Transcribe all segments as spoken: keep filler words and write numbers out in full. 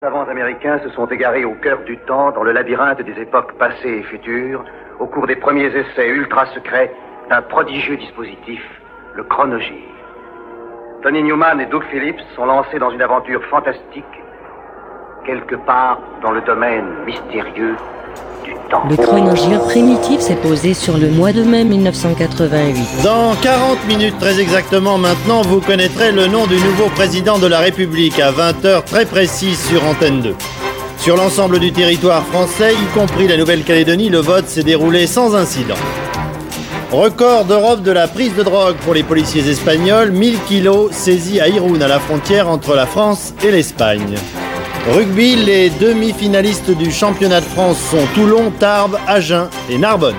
Les savants américains se sont égarés au cœur du temps, dans le labyrinthe des époques passées et futures, au cours des premiers essais ultra-secrets d'un prodigieux dispositif, le chronogir. Tony Newman et Doug Phillips sont lancés dans une aventure fantastique, quelque part dans le domaine mystérieux du temps. Le chronogir primitif s'est posé sur le mois de mai mille neuf cent quatre-vingt-huit. Dans quarante minutes très exactement maintenant, vous connaîtrez le nom du nouveau président de la République à vingt heures très précises sur Antenne deux. Sur l'ensemble du territoire français, y compris la Nouvelle-Calédonie, le vote s'est déroulé sans incident. Record d'Europe de la prise de drogue pour les policiers espagnols, mille kilos saisis à Irún, à la frontière entre la France et l'Espagne. Rugby, les demi-finalistes du championnat de France sont Toulon, Tarbes, Agen et Narbonne.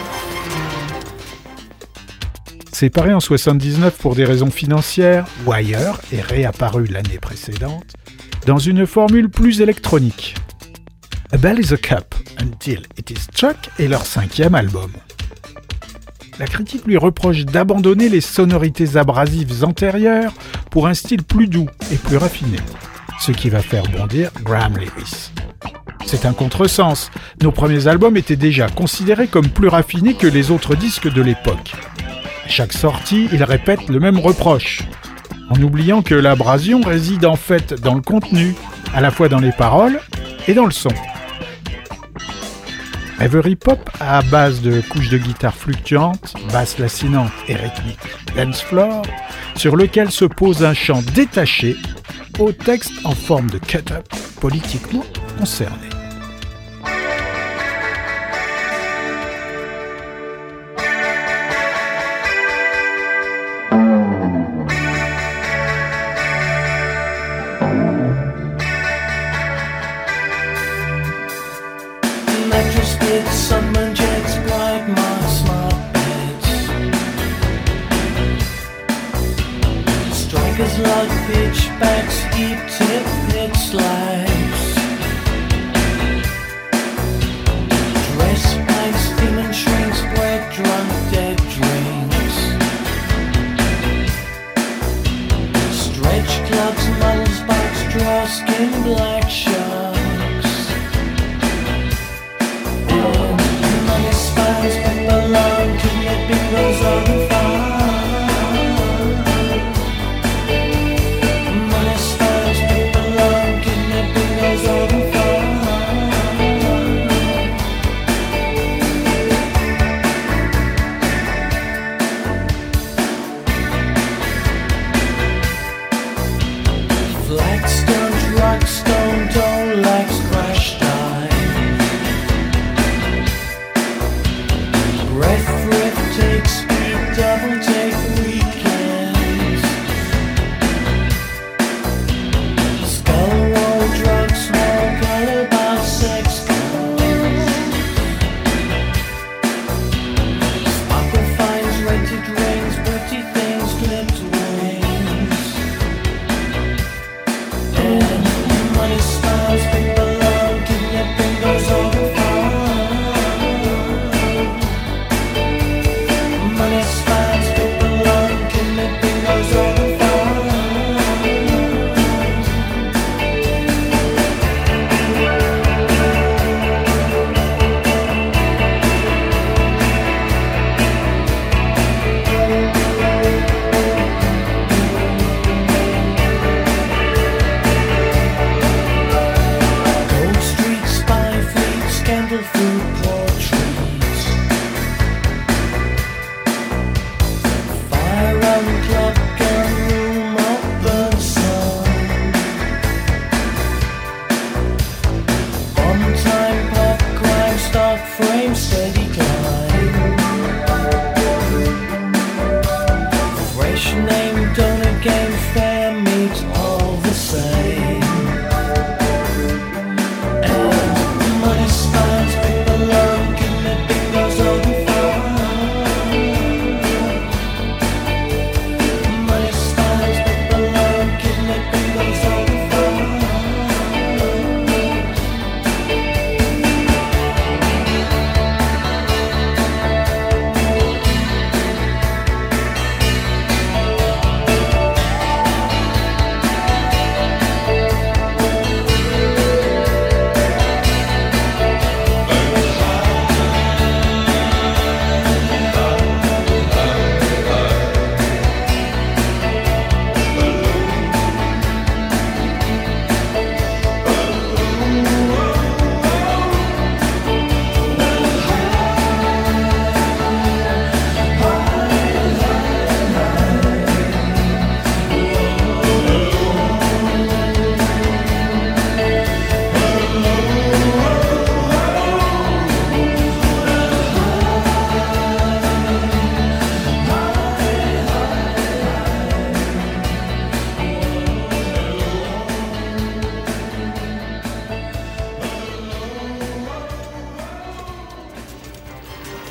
Séparé en soixante-dix-neuf pour des raisons financières, Wire est réapparu l'année précédente dans une formule plus électronique. A Bell is a Cup Until It Is Struck est leur cinquième album. La critique lui reproche d'abandonner les sonorités abrasives antérieures pour un style plus doux et plus raffiné, ce qui va faire bondir Graham Lewis. C'est un contresens. Nos premiers albums étaient déjà considérés comme plus raffinés que les autres disques de l'époque. À chaque sortie, ils répètent le même reproche, en oubliant que l'abrasion réside en fait dans le contenu, à la fois dans les paroles et dans le son. Reverie pop à base de couches de guitare fluctuantes, basses lancinantes et rythmiques dance floor, sur lequel se pose un chant détaché au texte en forme de cut-up politiquement concerné. Like pitchbacks, deep tip pit slides. Dress pints, demon shrinks, wet drunk dead drinks. Stretch clubs, models, box draw, skin black sharks. And money spies, people long, kidnapping goes on fire. Blackstone, Rockstone,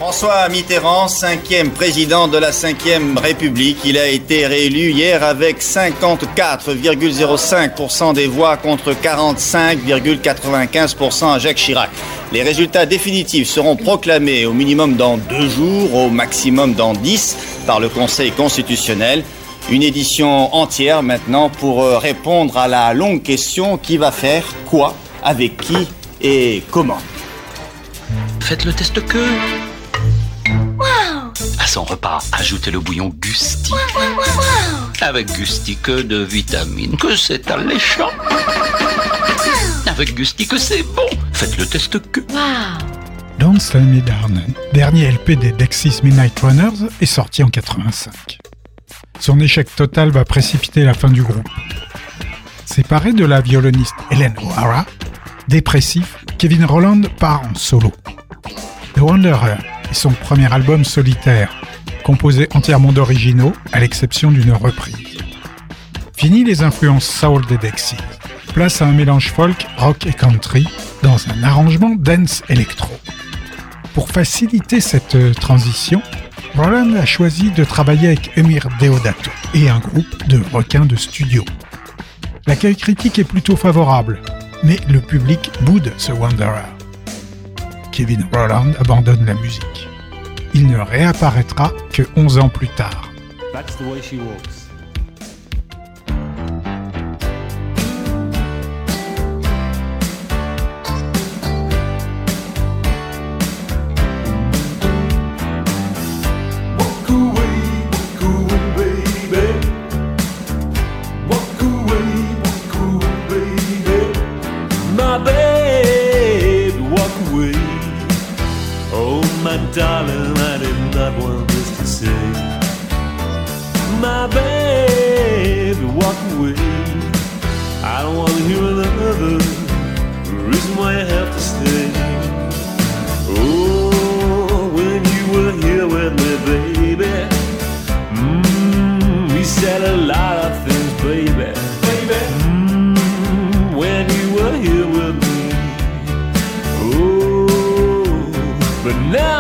François Mitterrand, cinquième président de la cinquième République. Il a été réélu hier avec cinquante-quatre virgule zéro cinq pour cent des voix contre quarante-cinq virgule quatre-vingt-quinze pour cent à Jacques Chirac. Les résultats définitifs seront proclamés au minimum dans deux jours, au maximum dans dix, par le Conseil constitutionnel. Une édition entière maintenant pour répondre à la longue question: qui va faire quoi, avec qui et comment? Faites le test queue. À son repas, ajoutez le bouillon Gusti. Avec Gusti, que de vitamines, que c'est alléchant. Avec Gusti, que c'est bon. Faites le test que. Don't Slow Me Down, dernier L P des Dexys Midnight Runners, est sorti en quatre-vingt-cinq. Son échec total va précipiter la fin du groupe. Séparé de la violoniste Helen O'Hara, dépressif, Kevin Rowland part en solo. The Wanderer est son premier album solitaire, composé entièrement d'originaux, à l'exception d'une reprise. Fini les influences soul des Dexys. Place à un mélange folk, rock et country, dans un arrangement dance électro. Pour faciliter cette transition, Rowland a choisi de travailler avec Emir Deodato et un groupe de requins de studio. L'accueil critique est plutôt favorable, mais le public boude ce Wanderer. Kevin Rowland abandonne la musique. Il ne réapparaîtra que onze ans plus tard. That's the way she walks. Darling, I did not want this to say. My baby, walk away. I don't want to hear another reason why you have to stay. Oh, when you were here with me, baby, mm, we said a lot of things, baby. Baby, mm, when you were here with me. Oh, but now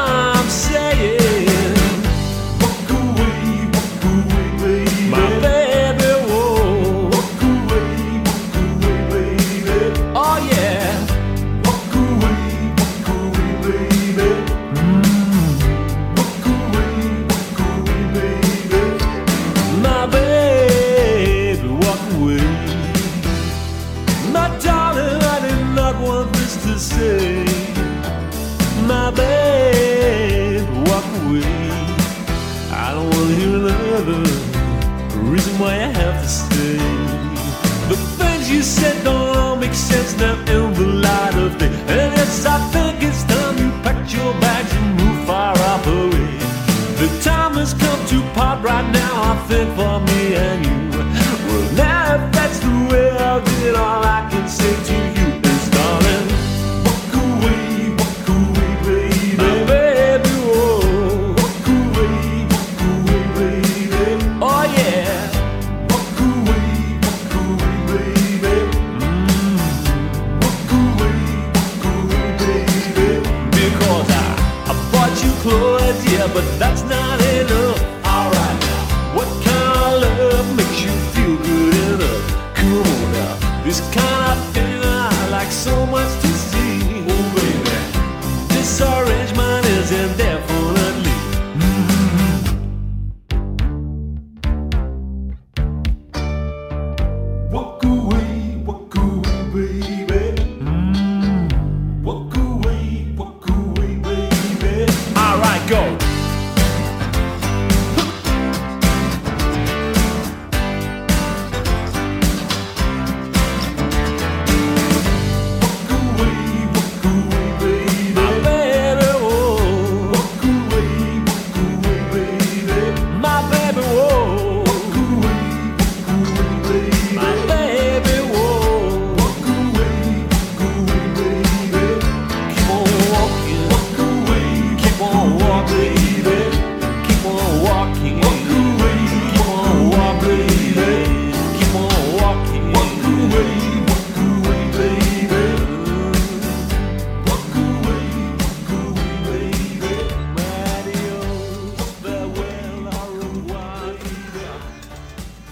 why I have to stay. The things you said don't all make sense now in the light of day. And yes, I think it's time you packed your bags and move far up away. The time has come to part right now, I think, for me and you. Well, now if that's the way I did, all I can say to you is, darling, walk away, walk away, baby. My baby, oh, walk away, walk away, baby. Oh yeah. Clothes, yeah, but that's not enough. Alright now, what kind of love makes you feel good enough? Come on now, this kind of thing I like so much to see. Oh baby, this arrangement is indefinitely. Mm-hmm. Walk away, walk away, baby. Mm. Walk away, walk away, baby. Alright, go. Walk away,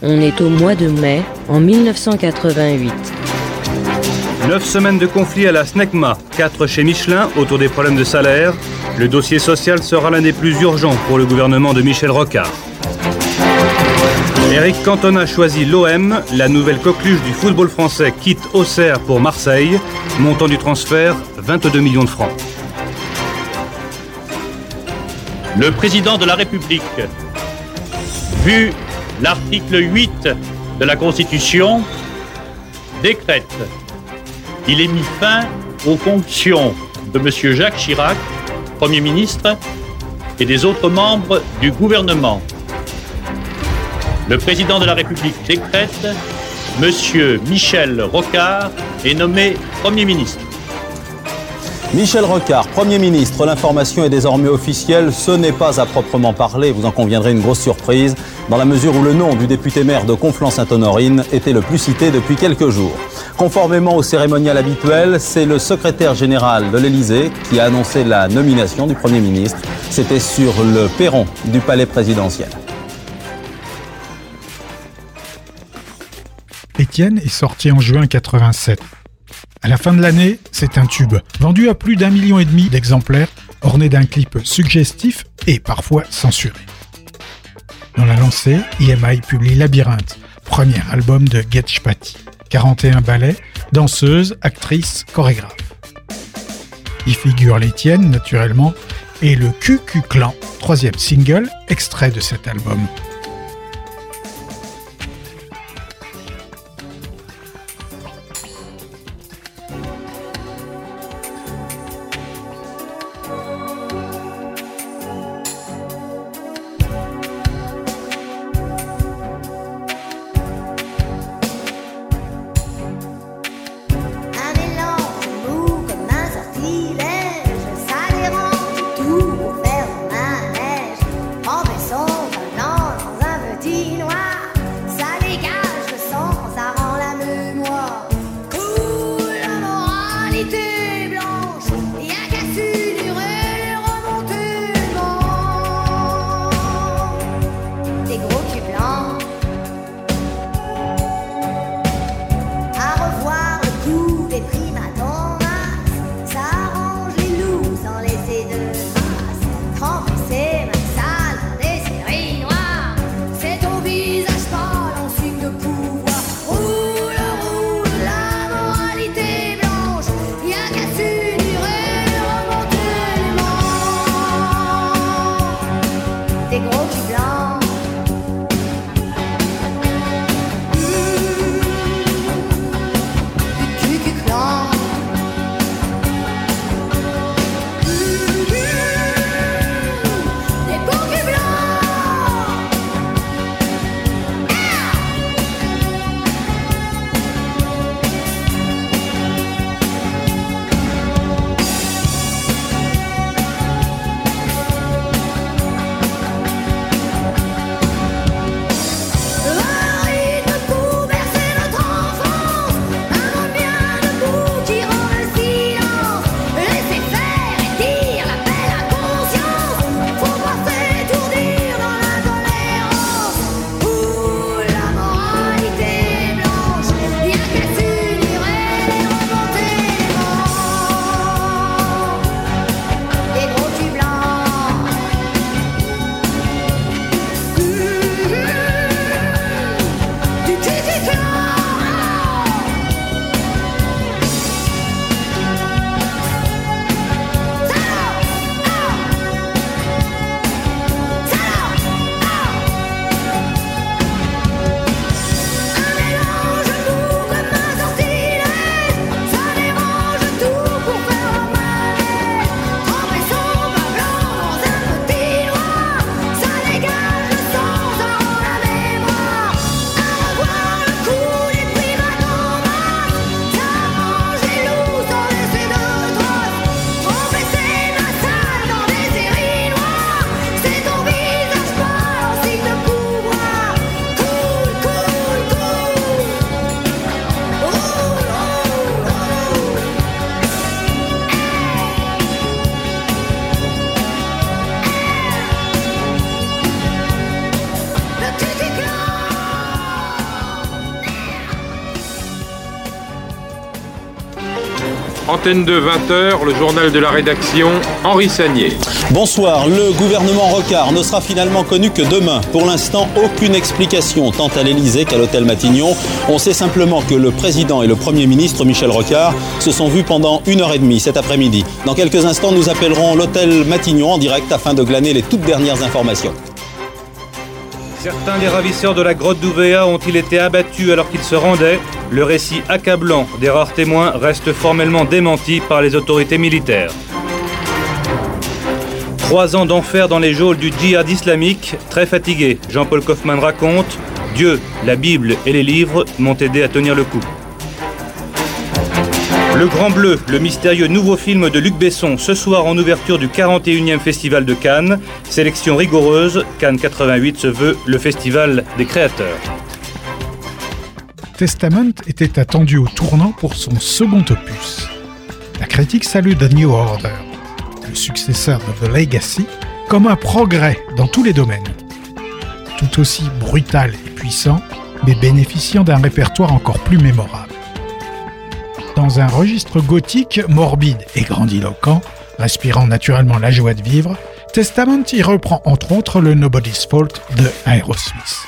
On est au mois de mai, en mille neuf cent quatre-vingt-huit. Neuf semaines de conflit à la SNECMA, quatre chez Michelin autour des problèmes de salaire. Le dossier social sera l'un des plus urgents pour le gouvernement de Michel Rocard. Éric Cantona choisit l'O M, la nouvelle coqueluche du football français quitte Auxerre pour Marseille, montant du transfert vingt-deux millions de francs. Le président de la République, vu l'article huit de la Constitution, décrète qu'il ait mis fin aux fonctions de M. Jacques Chirac, Premier ministre, et des autres membres du gouvernement. Le président de la République décrète, M. Michel Rocard est nommé Premier ministre. Michel Rocard, Premier ministre, l'information est désormais officielle, ce n'est pas à proprement parler, vous en conviendrez, une grosse surprise, dans la mesure où le nom du député maire de Conflans-Sainte-Honorine était le plus cité depuis quelques jours. Conformément au cérémonial habituel, c'est le secrétaire général de l'Élysée qui a annoncé la nomination du Premier ministre. C'était sur le perron du palais présidentiel. Étienne est sorti en juin quatre-vingt-sept. À la fin de l'année, c'est un tube, vendu à plus d'un million et demi d'exemplaires, orné d'un clip suggestif et parfois censuré. Dans la lancée, I M I publie Labyrinthe, premier album de Getch Patti. quarante et un ballets, danseuse, actrice, chorégraphe. Y figure l'Étienne, naturellement, et le Q Q Clan, troisième single, extrait de cet album. Yeah. Antenne deux, vingt heures, le journal de la rédaction, Henri Sagnier. Bonsoir, le gouvernement Rocard ne sera finalement connu que demain. Pour l'instant, aucune explication, tant à l'Élysée qu'à l'hôtel Matignon. On sait simplement que le président et le Premier ministre Michel Rocard se sont vus pendant une heure et demie cet après-midi. Dans quelques instants, nous appellerons l'hôtel Matignon en direct afin de glaner les toutes dernières informations. Certains des ravisseurs de la grotte d'Ouvéa ont-ils été abattus alors qu'ils se rendaient? Le récit accablant des rares témoins reste formellement démenti par les autorités militaires. Trois ans d'enfer dans les geôles du djihad islamique, très fatigué, Jean-Paul Kaufmann raconte « Dieu, la Bible et les livres m'ont aidé à tenir le coup ». Le Grand Bleu, le mystérieux nouveau film de Luc Besson, ce soir en ouverture du quarante et unième Festival de Cannes. Sélection rigoureuse, Cannes quatre-vingt-huit se veut le festival des créateurs. Testament était attendu au tournant pour son second opus. La critique salue The New Order, le successeur de The Legacy, comme un progrès dans tous les domaines. Tout aussi brutal et puissant, mais bénéficiant d'un répertoire encore plus mémorable. Dans un registre gothique, morbide et grandiloquent, respirant naturellement la joie de vivre, Testament y reprend entre autres le Nobody's Fault de Aerosmith.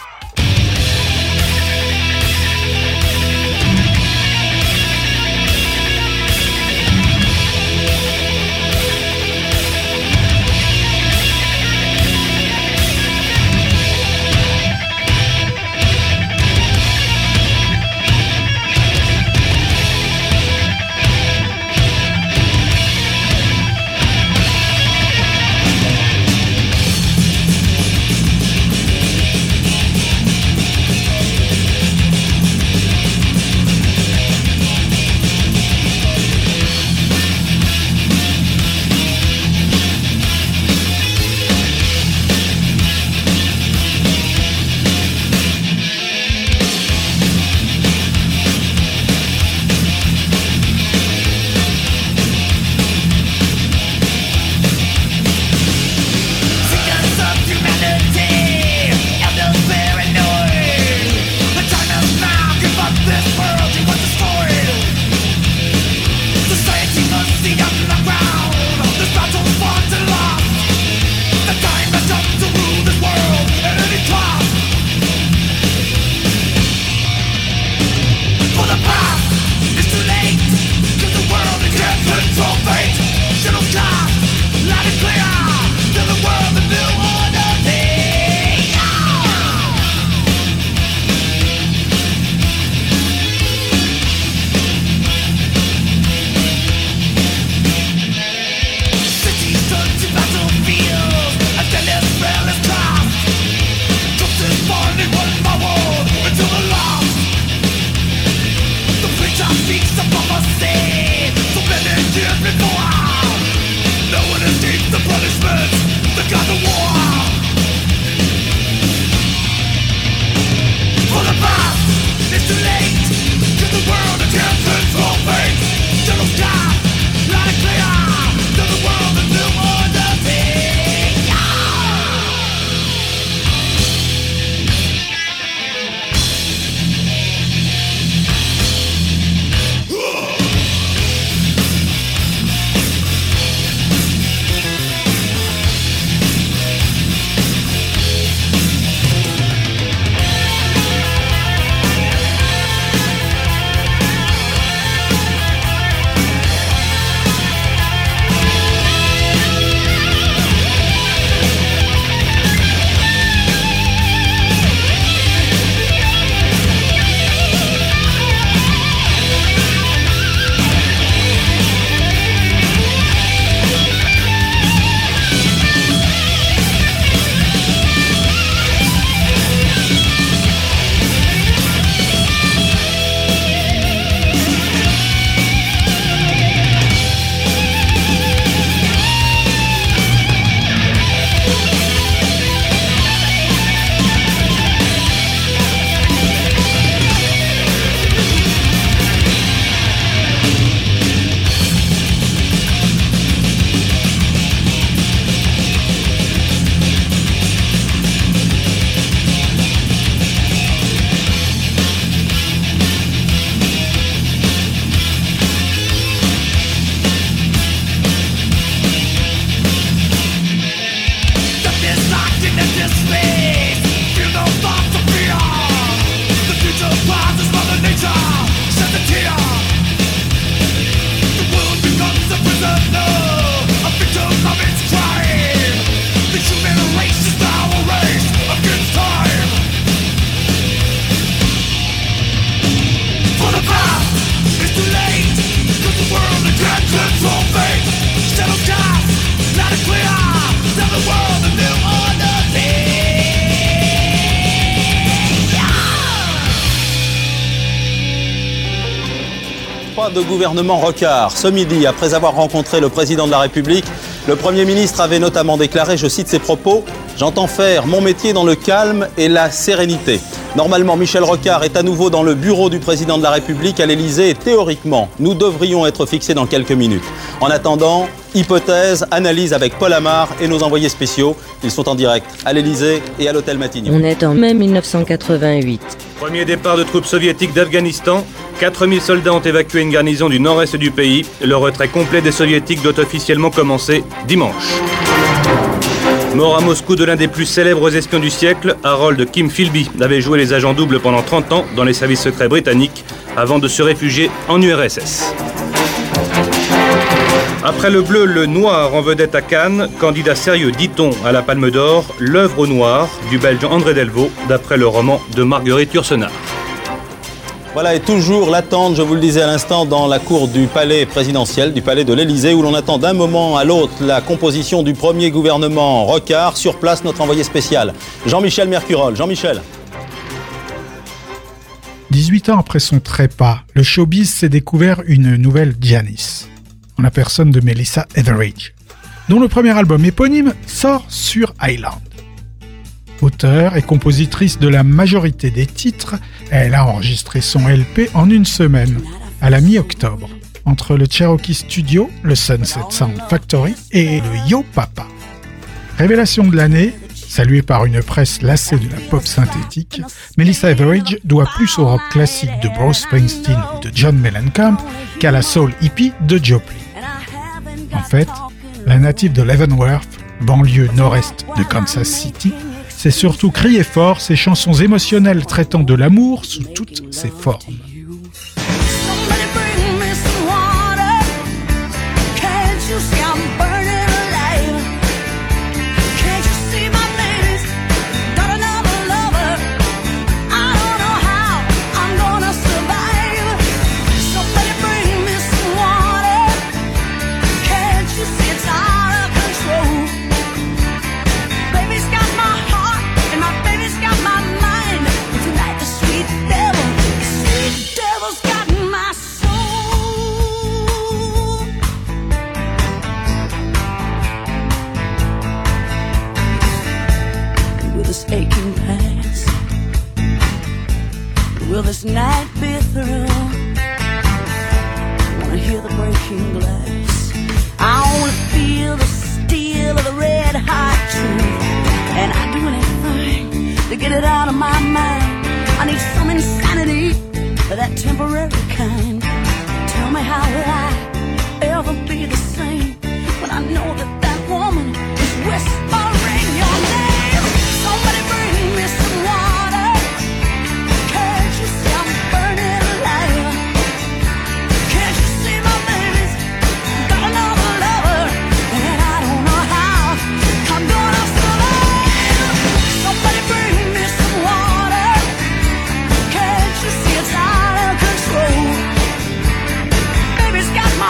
mois de gouvernement Rocard. Ce midi, après avoir rencontré le président de la République, le Premier ministre avait notamment déclaré, je cite ses propos, « J'entends faire mon métier dans le calme et la sérénité ». Normalement, Michel Rocard est à nouveau dans le bureau du président de la République à l'Élysée et théoriquement, nous devrions être fixés dans quelques minutes. En attendant, hypothèse, analyse avec Paul Amar et nos envoyés spéciaux. Ils sont en direct à l'Élysée et à l'hôtel Matignon. On est en mai mille neuf cent quatre-vingt-huit. Premier départ de troupes soviétiques d'Afghanistan. quatre mille soldats ont évacué une garnison du nord-est du pays. Le retrait complet des soviétiques doit officiellement commencer dimanche. Mort à Moscou de l'un des plus célèbres espions du siècle, Harold Kim Philby avait joué les agents doubles pendant trente ans dans les services secrets britanniques avant de se réfugier en U R S S. Après le bleu, le noir en vedette à Cannes, candidat sérieux, dit-on, à la Palme d'Or, l'œuvre au noir du Belge André Delvaux, d'après le roman de Marguerite Yourcenar. Voilà, et toujours l'attente, je vous le disais à l'instant, dans la cour du palais présidentiel, du palais de l'Élysée, où l'on attend d'un moment à l'autre la composition du premier gouvernement Rocard. Sur place, notre envoyé spécial, Jean-Michel Mercurol. Jean-Michel. dix-huit ans après son trépas, le showbiz s'est découvert une nouvelle Janis, en la personne de Melissa Etheridge, dont le premier album éponyme sort sur Island. Auteure et compositrice de la majorité des titres, elle a enregistré son L P en une semaine, à la mi-octobre, entre le Cherokee Studio, le Sunset Sound Factory et le Yo Papa. Révélation de l'année, saluée par une presse lassée de la pop synthétique, Melissa Etheridge doit plus au rock classique de Bruce Springsteen ou de John Mellencamp qu'à la soul hippie de Joplin. En fait, la native de Leavenworth, banlieue nord-est de Kansas City, c'est surtout crier fort ses chansons émotionnelles traitant de l'amour sous toutes ses formes. Will this night be through? I wanna hear the breaking glass. I wanna feel the steel of the red hot truth. And I'd do anything to get it out of my mind. I need some insanity, that temporary kind. Tell me, how will I ever be the same when I know that that woman is whispering your name? Somebody bring me some water. Can't you see I'm burning alive? Can't you see my baby's got another lover? And I don't know how I'm gonna survive. Somebody bring me some water. Can't you see it's out of control? Baby's got my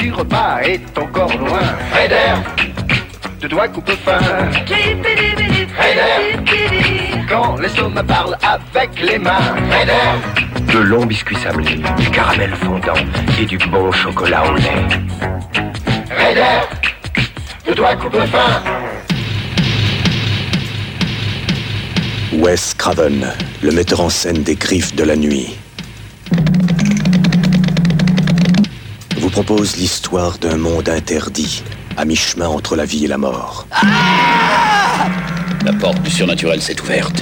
du repas est encore loin. Raider, de doigts coupe-fin. Raider, quand l'estomac parle avec les mains. Raider, de longs biscuits sablés, du caramel fondant et du bon chocolat au lait. Raider, de doigts coupe-fin. Wes Craven, le metteur en scène des Griffes de la nuit, vous propose l'histoire d'un monde interdit, à mi-chemin entre la vie et la mort. Ah! La porte du surnaturel s'est ouverte.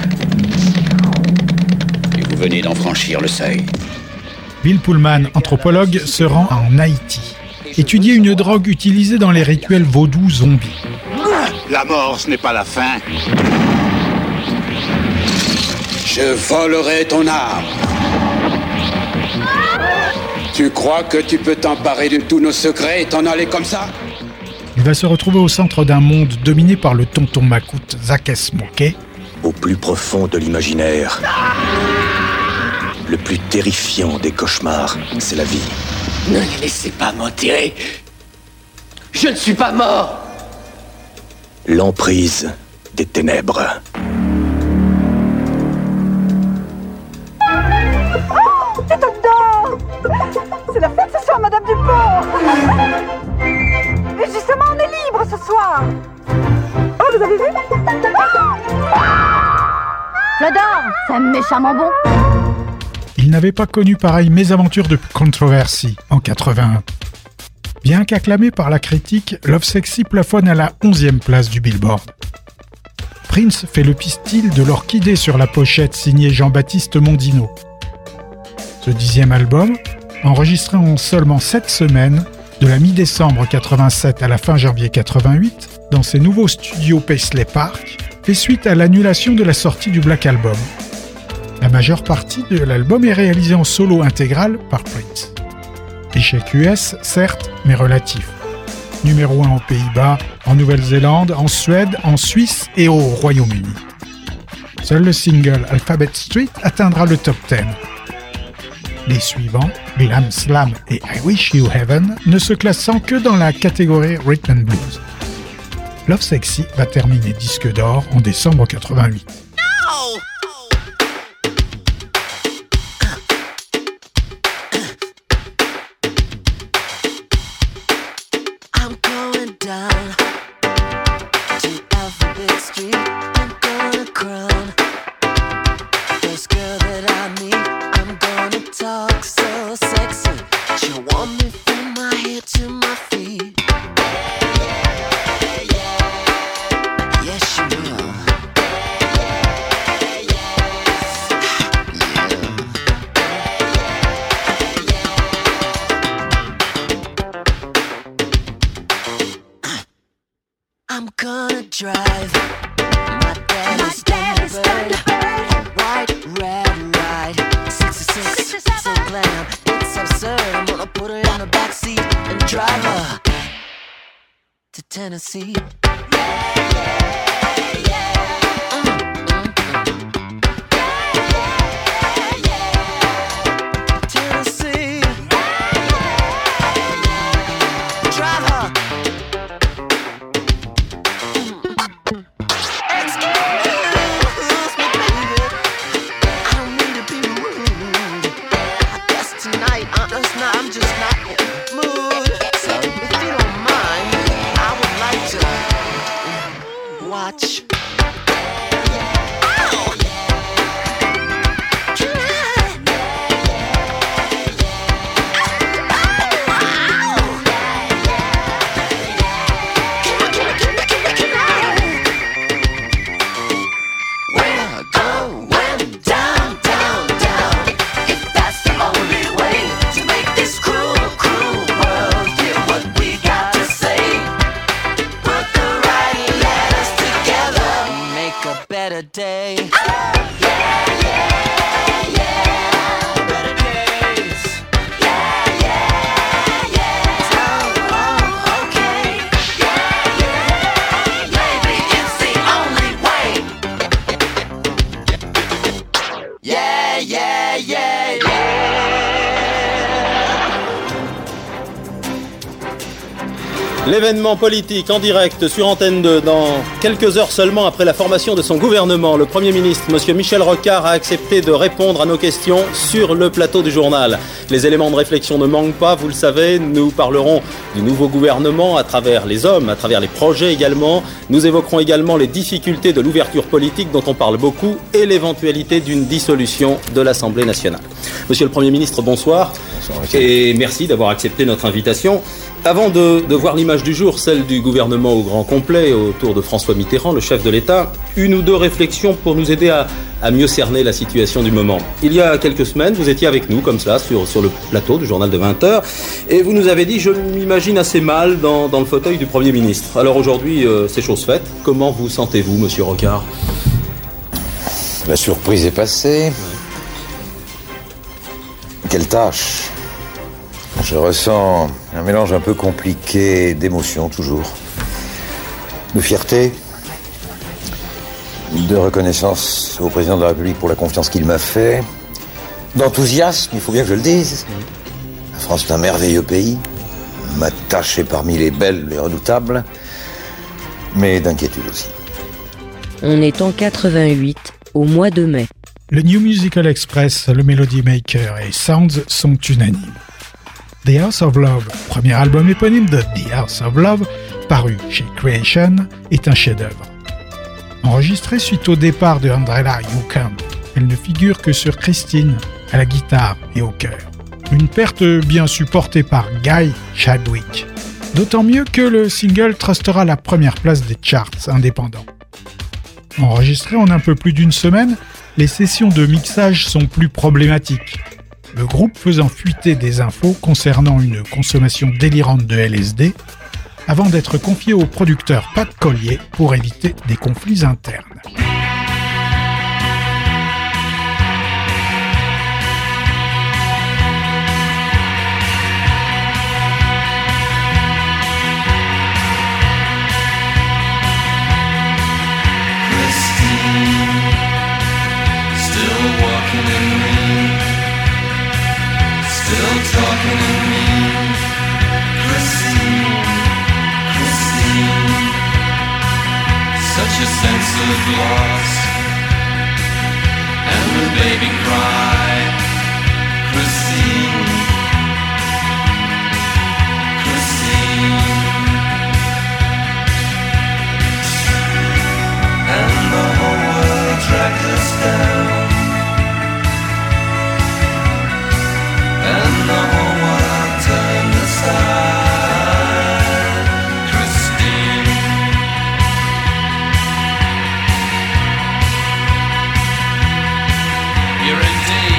Et vous venez d'en franchir le seuil. Bill Pullman, anthropologue, se rend en Haïti. Étudier une drogue utilisée dans les rituels vaudous zombies. La mort, ce n'est pas la fin. Je volerai ton âme. Tu crois que tu peux t'emparer de tous nos secrets et t'en aller comme ça? Il va se retrouver au centre d'un monde dominé par le tonton macoute Zakes Moquet. Au plus profond de l'imaginaire, le plus terrifiant des cauchemars, c'est la vie. Ne les laissez pas m'enterrer. Je ne suis pas mort. L'emprise des ténèbres. Oh, c'est dedans. C'est la fête ce soir, Madame Dupont. Et justement, on est libre ce soir. Oh, vous avez vu? J'adore, c'est méchamment bon. Il n'avait pas connu pareille mésaventure de controversie en quatre-vingt-un. Bien qu'acclamé par la critique, Lovesexy plafonne à la onzième place du Billboard. Prince fait le pistil de l'orchidée sur la pochette signée Jean-Baptiste Mondino. Ce dixième album, enregistré en seulement sept semaines, de la mi-décembre quatre-vingt-sept à la fin janvier quatre-vingt-huit, dans ses nouveaux studios Paisley Park, fait suite à l'annulation de la sortie du Black Album. La majeure partie de l'album est réalisée en solo intégral par Prince. Échec U S, certes, mais relatif. Numéro un aux Pays-Bas, en Nouvelle-Zélande, en Suède, en Suisse et au Royaume-Uni. Seul le single Alphabet Street atteindra le top dix. Les suivants, Glam Slam et I Wish You Heaven, ne se classant que dans la catégorie Rhythm and Blues. Lovesexy va terminer disque d'or en décembre quatre-vingt-huit. No! I'm gonna drive my daddy's Thunderbird, white, red, ride, sixty-six, so glam, it's absurd. I'm gonna put her in the backseat and drive her to Tennessee. L'événement politique en direct sur Antenne deux. Dans quelques heures seulement après la formation de son gouvernement, le Premier ministre, M. Michel Rocard, a accepté de répondre à nos questions sur le plateau du journal. Les éléments de réflexion ne manquent pas, vous le savez. Nous parlerons du nouveau gouvernement à travers les hommes, à travers les projets également. Nous évoquerons également les difficultés de l'ouverture politique dont on parle beaucoup et l'éventualité d'une dissolution de l'Assemblée nationale. Monsieur le Premier ministre, bonsoir. Bonsoir. Et merci d'avoir accepté notre invitation. Avant de, de voir l'image du jour, celle du gouvernement au grand complet autour de François Mitterrand, le chef de l'État, une ou deux réflexions pour nous aider à, à mieux cerner la situation du moment. Il y a quelques semaines, vous étiez avec nous comme ça sur, sur le plateau du journal de vingt heures et vous nous avez dit « je m'imagine assez mal dans, dans le fauteuil du Premier ministre ». Alors aujourd'hui, euh, c'est chose faite. Comment vous sentez-vous, Monsieur Rocard ? La surprise est passée. Quelle tâche ? Je ressens un mélange un peu compliqué d'émotions, toujours. De fierté, de reconnaissance au président de la République pour la confiance qu'il m'a fait, d'enthousiasme, il faut bien que je le dise. La France est un merveilleux pays. Ma tâche est parmi les belles, les redoutables, mais d'inquiétude aussi. On est en quatre-vingt-huit, au mois de mai. Le New Musical Express, le Melody Maker et Sounds sont unanimes. The House of Love, premier album éponyme de The House of Love, paru chez Creation, est un chef-d'œuvre. Enregistré suite au départ de Andrella Yukon, elle ne figure que sur Christine, à la guitare et au chœur. Une perte bien supportée par Guy Chadwick. D'autant mieux que le single trustera la première place des charts indépendants. Enregistré en un peu plus d'une semaine, les sessions de mixage sont plus problématiques. Le groupe faisant fuiter des infos concernant une consommation délirante de L S D, avant d'être confié au producteur Pat Collier pour éviter des conflits internes. Talking to me, Christine, Christine, such a sense of loss, and the baby cried, Christine, Christine, and the whole world dragged us down. And the whole world turned aside, Christine. You're indeed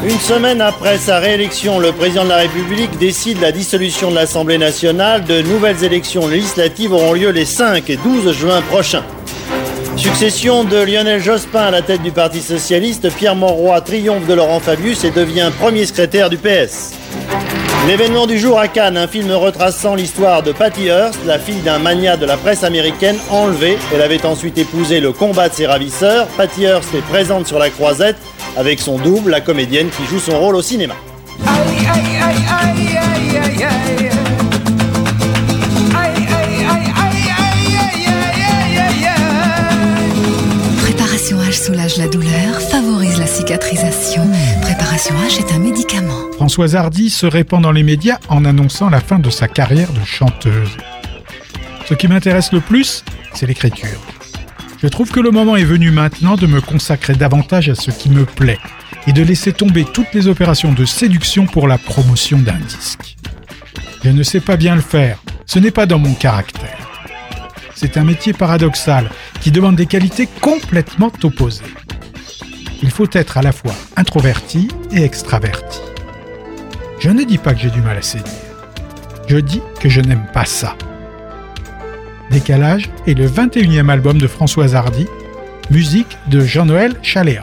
Une semaine après sa réélection, le président de la République décide la dissolution de l'Assemblée nationale. De nouvelles élections législatives auront lieu les cinq et douze juin prochains. Succession de Lionel Jospin à la tête du Parti socialiste, Pierre Mauroy triomphe de Laurent Fabius et devient premier secrétaire du P S. L'événement du jour à Cannes, un film retraçant l'histoire de Patty Hearst, la fille d'un magnat de la presse américaine enlevée. Elle avait ensuite épousé le combat de ses ravisseurs. Patty Hearst est présente sur la croisette avec son double, la comédienne qui joue son rôle au cinéma. Aïe, aïe, aïe, aïe, aïe, aïe, aïe. Préparation H soulage la douleur, favorise la cicatrisation. Préparation H est un médicament. Françoise Hardy se répand dans les médias en annonçant la fin de sa carrière de chanteuse. Ce qui m'intéresse le plus, c'est l'écriture. Je trouve que le moment est venu maintenant de me consacrer davantage à ce qui me plaît et de laisser tomber toutes les opérations de séduction pour la promotion d'un disque. Je ne sais pas bien le faire, ce n'est pas dans mon caractère. C'est un métier paradoxal qui demande des qualités complètement opposées. Il faut être à la fois introverti et extraverti. Je ne dis pas que j'ai du mal à séduire. Je dis que je n'aime pas ça. Décalage est le vingt et unième album de Françoise Hardy, musique de Jean-Noël Chaléa.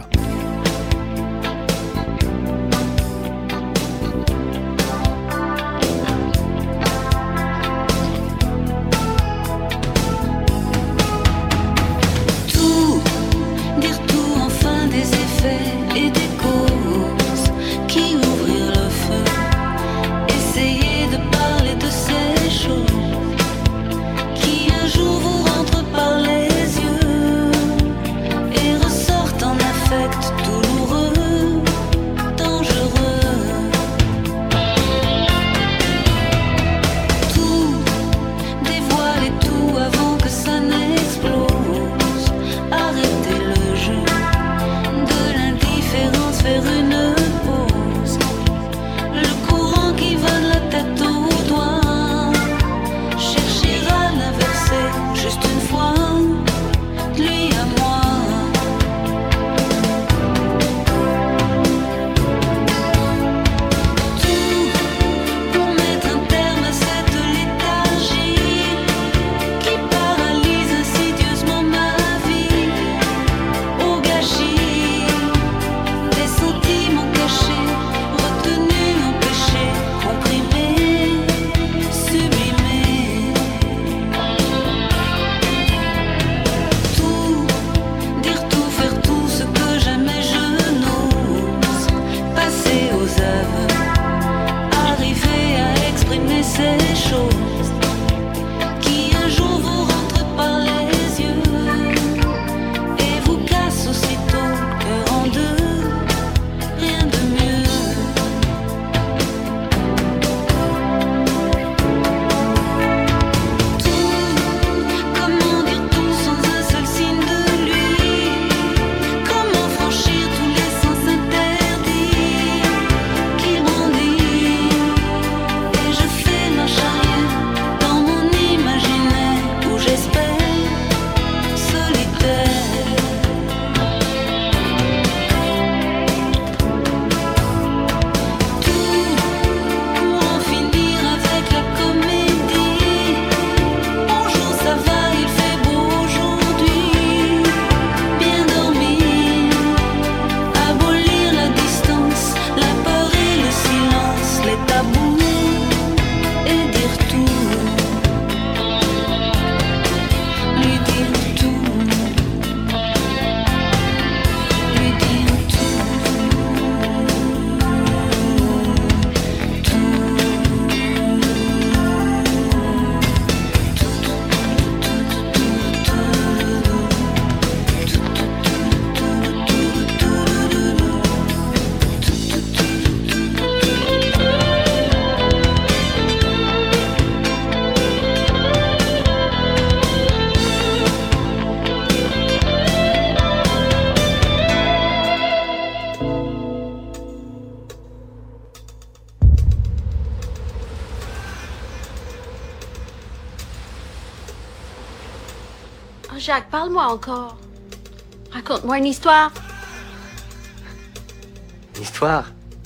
Oh, Jacques, parle-moi encore. Raconte-moi une histoire. Une histoire?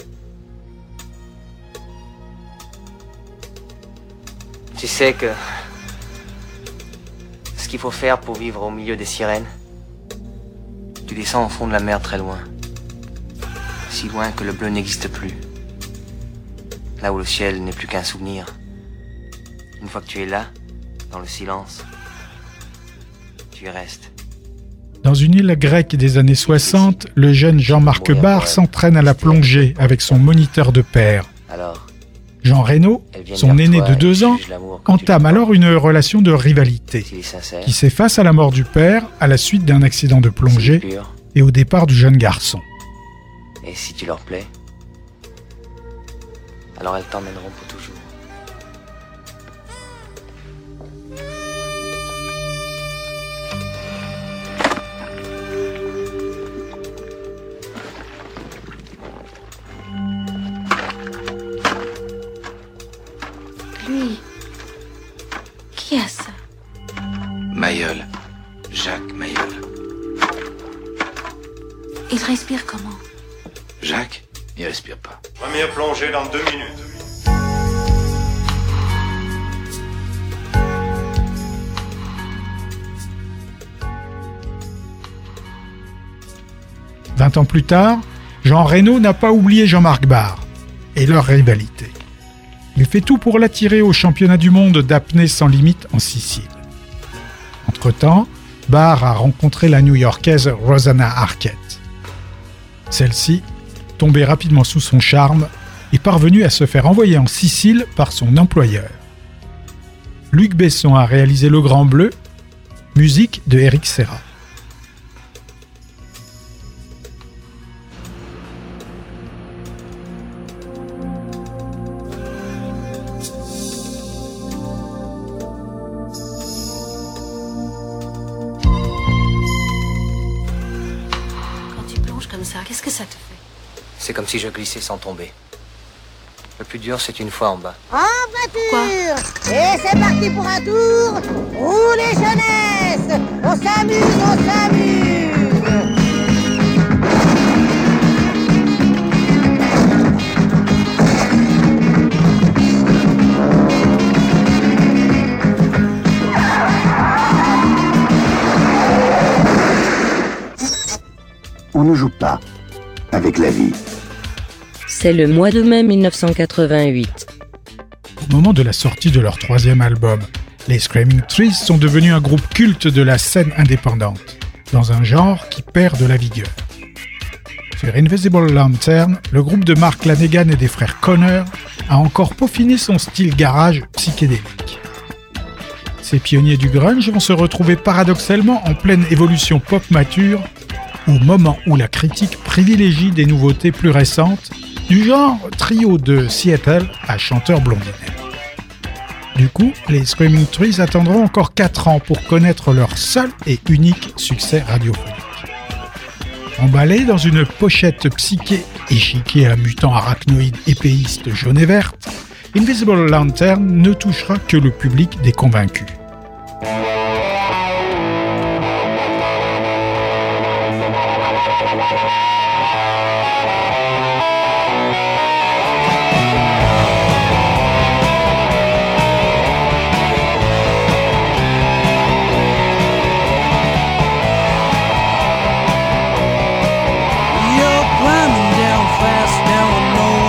Tu sais que... ce qu'il faut faire pour vivre au milieu des sirènes, tu descends au fond de la mer très loin. Si loin que le bleu n'existe plus. Là où le ciel n'est plus qu'un souvenir. Une fois que tu es là, dans le silence, tu y restes. Dans une île grecque des années soixante, le jeune Jean-Marc Barr s'entraîne à la plongée avec son moniteur de père. Jean Reno, son aîné de deux ans, entame alors une relation de rivalité qui s'efface à la mort du père à la suite d'un accident de plongée et au départ du jeune garçon. Et si tu leur plais, alors elles t'emmèneront pour toujours. Lui, qui a ça? Mayol, Jacques Mayol. Il respire comment? Jacques, il respire pas. Première plongée dans deux minutes. Vingt ans plus tard, Jean Reno n'a pas oublié Jean-Marc Barr et leur rivalité. Il fait tout pour l'attirer au championnat du monde d'apnée sans limite en Sicile. Entre-temps, Barr a rencontré la New-Yorkaise Rosanna Arquette. Celle-ci, tombée rapidement sous son charme, est parvenue à se faire envoyer en Sicile par son employeur. Luc Besson a réalisé Le Grand Bleu, musique de Eric Serra. Comme ça, qu'est-ce que ça te fait? C'est comme si je glissais sans tomber. Le plus dur, c'est une fois en bas. En voiture! Et c'est parti pour un tour! Roulez jeunesse! On s'amuse, on s'amuse! On ne joue pas avec la vie. C'est le mois de mai mille neuf cent quatre-vingt-huit. Au moment de la sortie de leur troisième album, les Screaming Trees sont devenus un groupe culte de la scène indépendante, dans un genre qui perd de la vigueur. Sur Invisible Lantern, le groupe de Mark Lanegan et des frères Connor a encore peaufiné son style garage psychédélique. Ces pionniers du grunge vont se retrouver paradoxalement en pleine évolution pop mature, au moment où la critique privilégie des nouveautés plus récentes, du genre trio de Seattle à chanteur blondinet. Du coup, les Screaming Trees attendront encore quatre ans pour connaître leur seul et unique succès radiophonique. Emballé dans une pochette psyché échiquée à mutants arachnoïdes épéistes jaune et verte, Invisible Lantern ne touchera que le public des convaincus.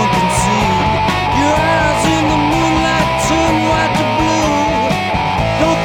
Don't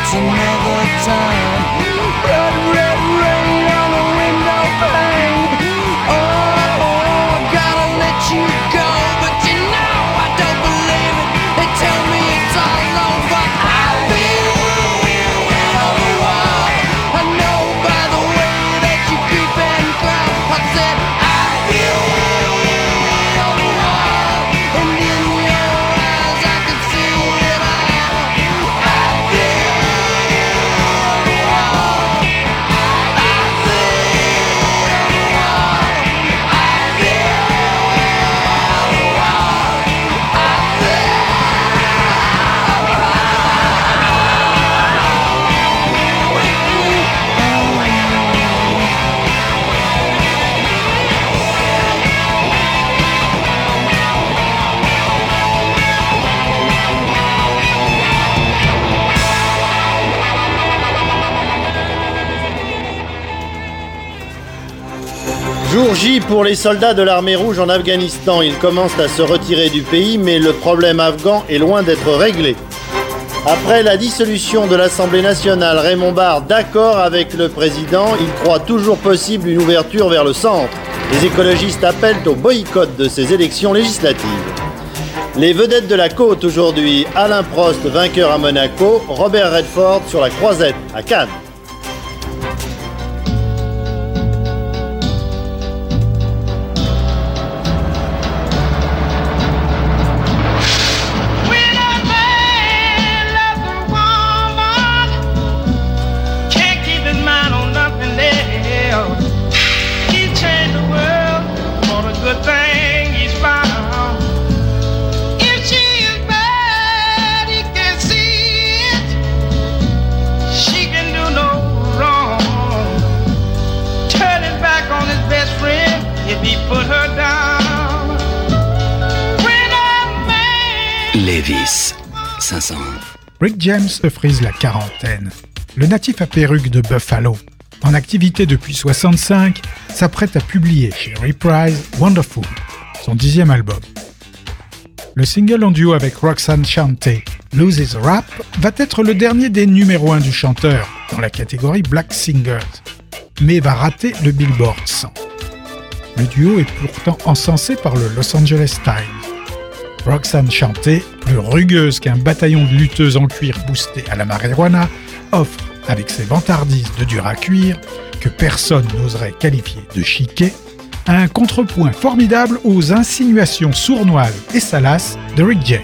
It's another time. Red, red rain on the window pane. Oh, gotta let you go, but you know I don't believe it. They tell me it's all over. I've been on the wall. I know by the way that you creep and crawl. I said I've been on the wall, and in your eyes I can see it all. I've been on the wall. I've been on the wall. I've been on the wall. I've been. Jour J pour les soldats de l'armée rouge en Afghanistan. Ils commencent à se retirer du pays, mais le problème afghan est loin d'être réglé. Après la dissolution de l'Assemblée nationale, Raymond Barre, d'accord avec le président, il croit toujours possible une ouverture vers le centre. Les écologistes appellent au boycott de ces élections législatives. Les vedettes de la côte aujourd'hui, Alain Prost, vainqueur à Monaco, Robert Redford sur la Croisette à Cannes. Can't keep his mind on nothing else. He changed the world for the good thing he's found. If she is bad, he can see it. She can do no wrong. Turn his back on his best friend if he put her down. When a man Lévis, cinq cent un. Rick James se frise la quarantaine. Le natif à perruque de Buffalo, en activité depuis soixante-cinq, s'apprête à publier chez Reprise Wonderful, son dixième album. Le single en duo avec Roxanne Shante, Loses Rap, va être le dernier des numéros un du chanteur dans la catégorie Black Singers, mais va rater le Billboard cent. Le duo est pourtant encensé par le Los Angeles Times. Roxanne Shante, plus rugueuse qu'un bataillon de lutteuses en cuir boosté à la marijuana, offre, avec ses vantardises de dur à cuire, que personne n'oserait qualifier de chiquet, un contrepoint formidable aux insinuations sournoises et salaces de Rick James.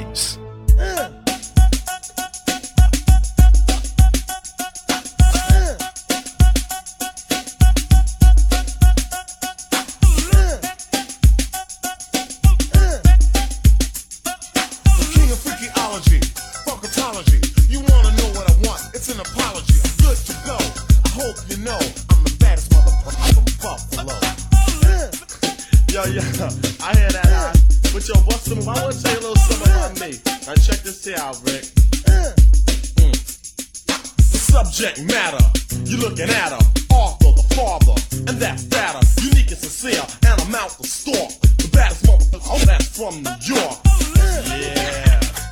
King of freakyology, funkatology. You wanna know what I want? It's an apology. I'm good to go. I hope you know I'm the baddest motherfucker from Buffalo. Yo, yo, I hear that high. But yo, bust some. I wanna tell you a little something about me. Now check this here out, Rick. Mm. The subject matter, you looking at her, Arthur the father, and that's fatter, unique and sincere, and I'm out the store. The baddest motherfucker, oh, that's from New York. Yeah.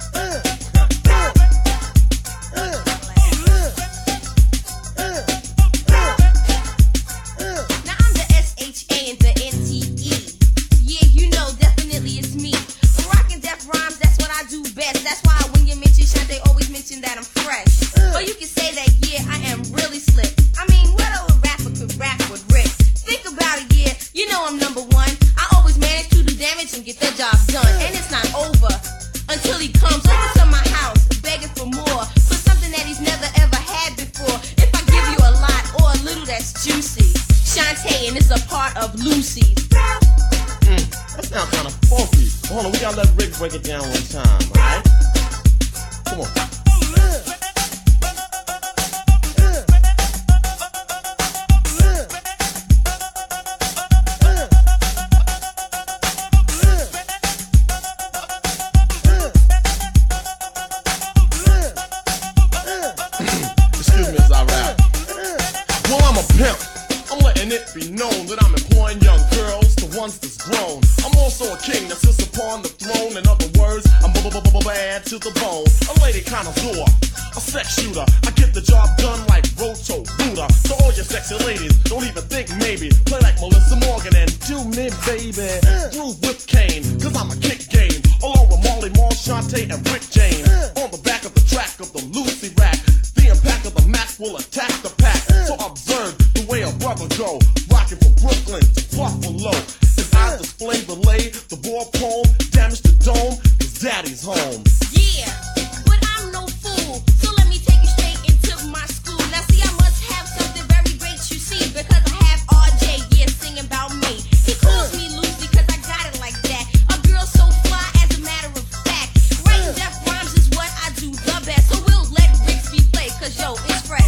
Now I'm the S H A and the N T E. Yeah, you know, definitely it's me. Rockin' death rhymes, that's what I do best. That's why when you mention Shante, always mention that I'm fresh. Or you can say that, yeah, I am really slick. I mean, what other rapper could rap with Rick? Think about it, yeah, you know I'm number one. I always manage to do damage and get the job done. And it's not over until he comes over to my house begging for more, for something that he's never ever had before. If I give you a lot or a little that's juicy, Shante, and it's a part of Lucy's. Mm, that sounds kind of funky. Hold on, we gotta let Rick break it down one time, alright? Come on. Excuse me as I rap. Well, I'm a pimp. I'm letting and it be known that I'm employing young girls, the ones that's grown. I'm also a king that sits upon the throne. In other words, I'm bad to the bone. A lady connoisseur, a sex shooter. I get the job done like Roto Buddha. So all your sexy ladies, don't even think maybe. Play like Melissa Morgan and do me, baby. Groove with Kane, cause I'm a kick game. Along with Marley Marl, Shantae, and Rick James. On the back of the track of the Lucy rack, the impact of the Mac will attack the pack. So observe the way a brother go, rocking from Brooklyn to Buffalo. As I display the lay, the war poem, damage the dome, cause daddy's home. Yeah, but I'm no fool, so let me take you straight into my school. Now see, I must have something very great, you see, because I have R J, yeah, singing about me. He calls me Lucy cause I got it like that. A girl so fly as a matter of fact. Writing death rhymes is what I do the best, so we'll let Ricks be played, cause yo, it's fresh.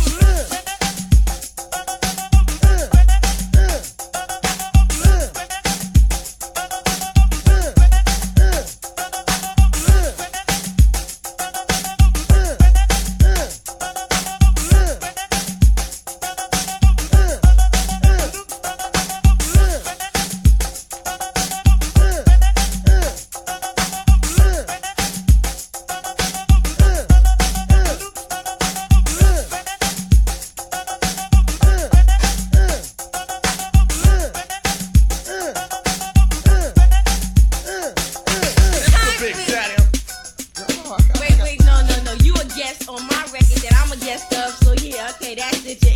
Wait, wait, no, no, no. You a guest on my record that I'm a guest of, so yeah, okay, that's it.